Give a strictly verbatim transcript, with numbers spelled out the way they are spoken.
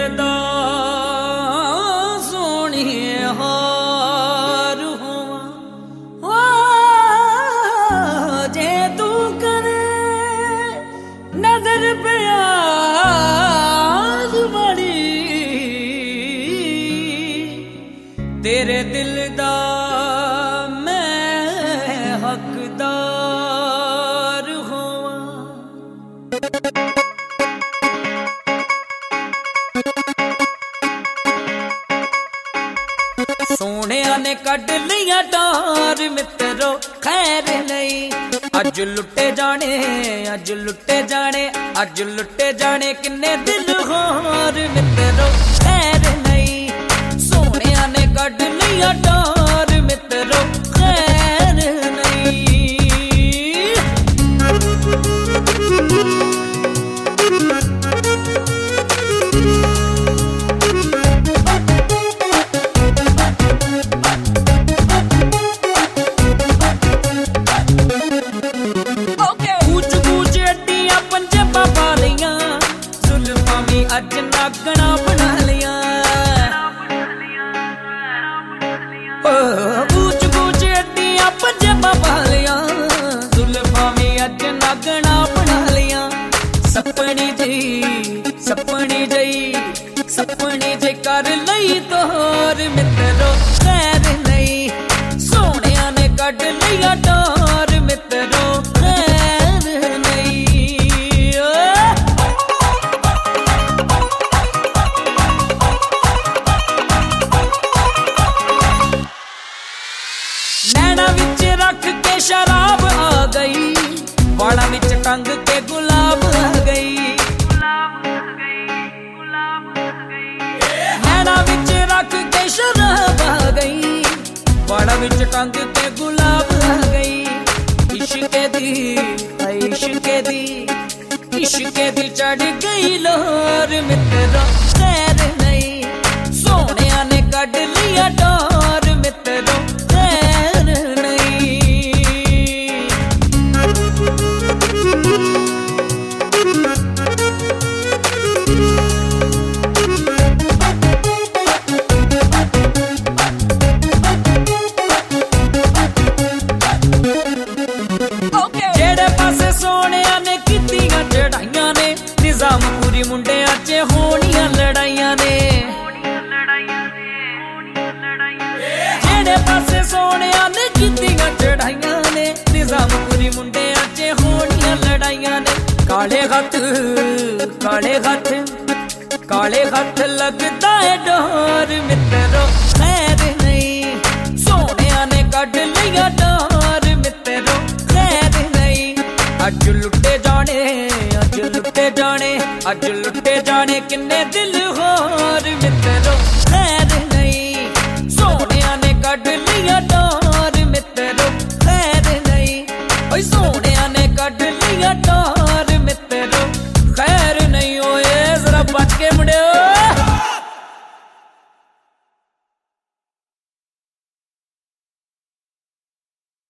दा सोनी हार होवा जे तू करे नजर प्याज बड़ी तेरे दिल दा मैं हकदार होवा। सोनिया ने कढ़ लिया टार मित्रो खैर नहीं अज लुटे जाने अज लुटे जाने अज लुटे जाने किन्ने दिल होर मित्रो खैर नहीं। सोनिया ने कढ़ लिया टार मित्रो खैर नहीं। अज नागना बना लिया ऊंच ऊंच अड्डियां पंजेबां पा लिया जुल्फां में अज नागना बना लिया। सपनी जी सपनी जई सपनी जे कर लई तोर मित्रो खैर नहीं। सोनिया ने कढ़ लिया टोर मित्रो खैर नहीं। नैना विच रख के शराब आ गई वाला विच टंग के गुलाब आ गई। नैना विच रख के शराब आ गई वाला विच टंग के गुलाब आ गई। इश्क दी इश्क दी इश्क दी चढ़ गई लोर मित्रो खैर नहीं। सोनिया ने कढ़ लिया डोर मित्रो खैर नहीं। जेड़े पासे सोनिया ने कीतियां चढ़ाइयां ने निजामपुरी मुंडियां च होनियां लड़ाइयां ने। जेड़े पासे सोनिया ने कीतियां चढ़ाइयां ने निजामपुरी मुंडियां च होनियां लड़ाइयां ने। काले हथ काले हथ काले हथ लगदा है डोर मित्रो खैर नहीं। सोनिया ने कढ़ लिया डोर मित्रो खैर नहीं। अज लुटे जाने अज लुटे जाने अज लुटे जाने किन्ने दिल होर मित्रो खैर नहीं। सोनिया ने कढ़ लिया डोर मित्रो खैर नहीं। सोनिया ने कढ़ लिया डोर